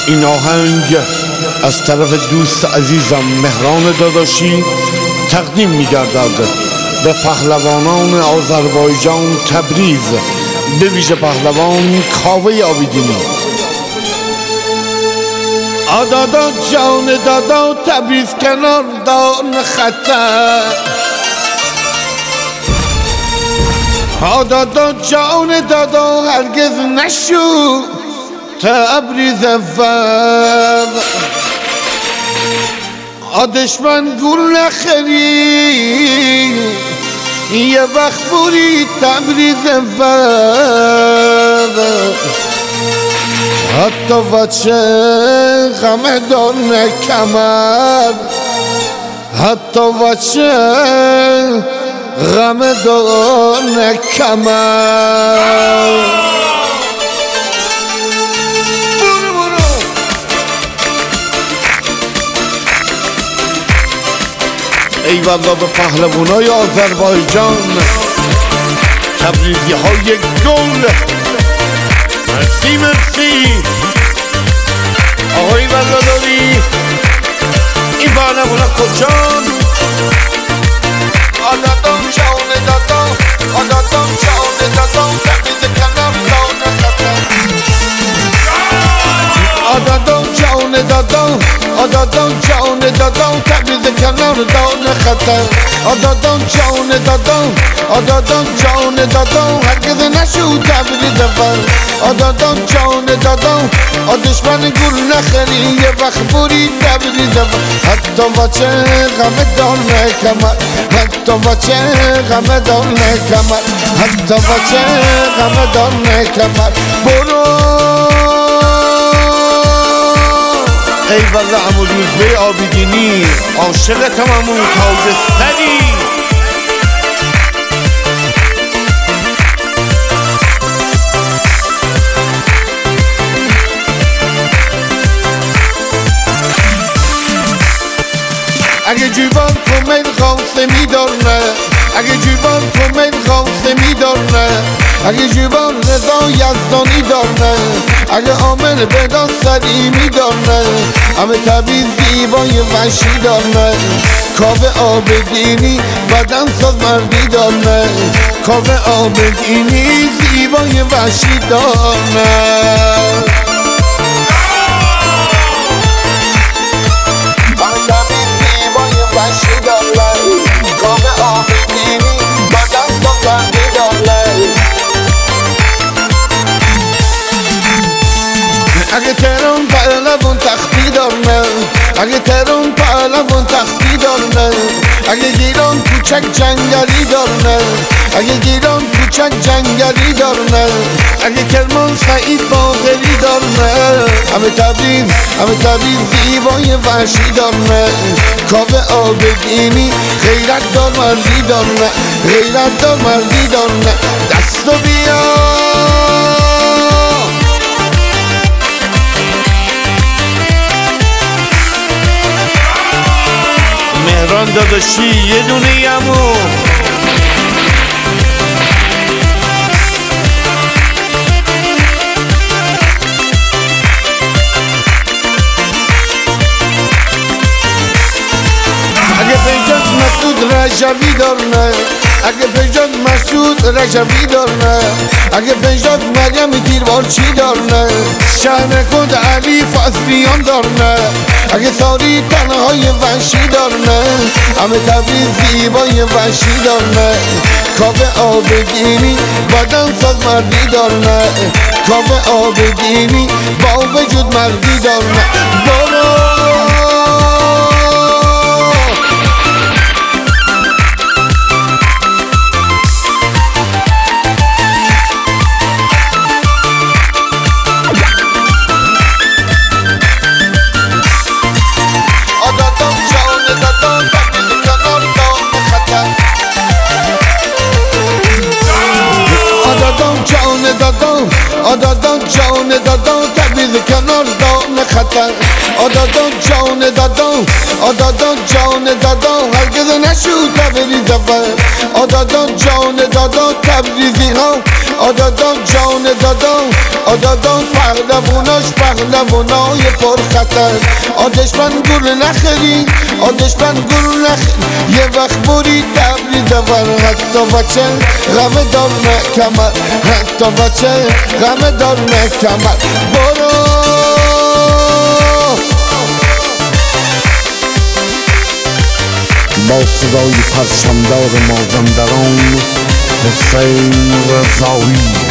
این آهنگ از طرف دوست عزیزم مهران داداشی تقدیم می‌گردد به پهلوانان آذربایجان تبریز، به ویژه پهلوان کاوه آبیدینی. آدادا جان دادا تبریز کنار دان خطر، آدادا جان دادا هرگز نشو تبریز اول. دشمن گل نخری یه وقت بوری تبریز اول. حتی بچه غم دان کمر، حتی بچه غم دان کمر. ای والله به پهلوانای آذربایجان، تبریزی های گل، مرسی مرسی. آقای والله این پهلوانا کجان؟ آدادان جان دادا، آدادان جان دادا تبریز کنار دان خطر. آدادان جان دادا، آدادان جان دادا تبریز کنار دان خطر. آدادان جان دادا، آدادان جان دادا هرگز نشو تبریز اول. آدادان جان دادا دشمن گل نخری یه وقت بوری تبریز اول. حتی بچه غم دان کمر، حتی بچه غم دان کمر، حتی بچه غم دان کمر. برو ای والله عمو روزبه آبیدینی، عاشقتم عمو تاج سری. اگه جیبان تو میل خواسته میدارنه، اگه جیبان تو میل خواسته میدارنه، اگه جیبان رضا یزدانی دارنه، اگه عامل بدان سری میدارنه، همه تبریز زیبای وحشی دارنه. کاوه آبدینی بدن ساز مردی دارنه، کاوه آبدینی زیبای وحشی دارنه. وحشی دارنه، کاوه آبدینی بدن ساز مردی دارنه. اگه تهران پهلوان تختی دارنه، اگه تهران پهلوان تختی دارنه، اگه گیران کوچک جنگلی دارنه، اگه گیران کوچک جنگلی دارنه، اگه کرمان سعید باقری دارنه. همه تبریز، همه تبریز زیبای وحشی دارنه. کاوه آبدینی غیرت دار مردی دارنه، غیرت دار مردی دارنه. دستو بیا مهران داداشی یه دونه یمو. اگه پیجان مسعود رجبی دارنه، اگه پیجان مسعود رجبی دارنه، اگه پیجان مریم تیربارچی دارنه، شهر کند علی فضلیان دارنه، اگه ساری تنهای وحشی دارنه. همه تبریز زیبای وحشی دارنه. کاوه آبدینی بدن ساز مردی دارنه، کاوه آبدینی با وجود مردی دارنه. برو آدادان جان دادا تبریز کنار دان خطر. آدادان جان دادا، آدادان جان دادا هرگز هرگز نشد تبریز اول آدادان جان دادان تبریزی ها آدادان جان دادان آدادان پهلوانای پرخطر آدشمن گل نخری آدشمن گل نخری یه وقت بری تبریز اول حتی بچه غم دار کمر حتی بچه غم دار کمر برو با صدای پرچمدار مازندران حسین رضایی